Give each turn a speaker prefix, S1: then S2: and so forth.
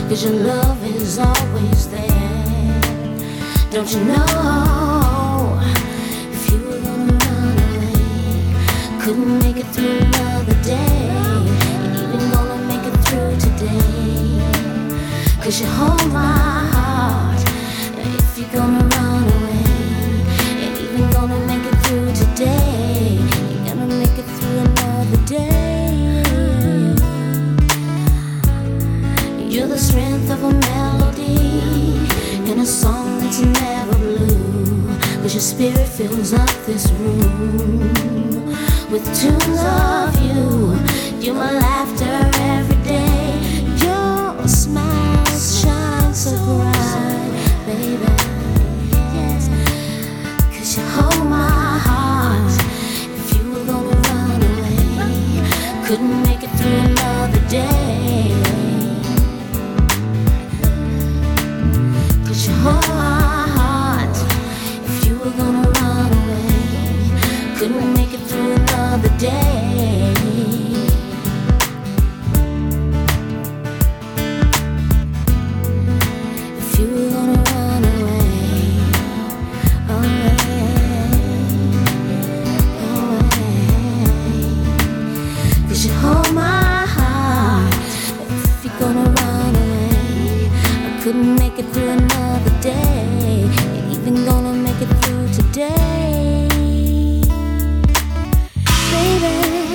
S1: 'cause your love is always there. Don't you know, if you were gonna run away, couldn't make it through another day, ain't even gonna make it through today, 'cause you hold my heart. If you're gonna run away, ain't even gonna make it through today, ain't gonna make it through another day. You're the strength of a melody in a song that's never blue, 'cause your spirit fills up this room with tunes of you. You're my laughter every day. Your smile shines so bright, baby. Yes, 'cause you hold my heart. If you were gonna run away, couldn't make it through another day, 'cause you hold my heart. If you were gonna run away, couldn't make it through another day. If you were gonna run away, away, 'cause you hold my heart. If you're gonna run away, I couldn't make it through another day, ain't even gonna make it through today, baby.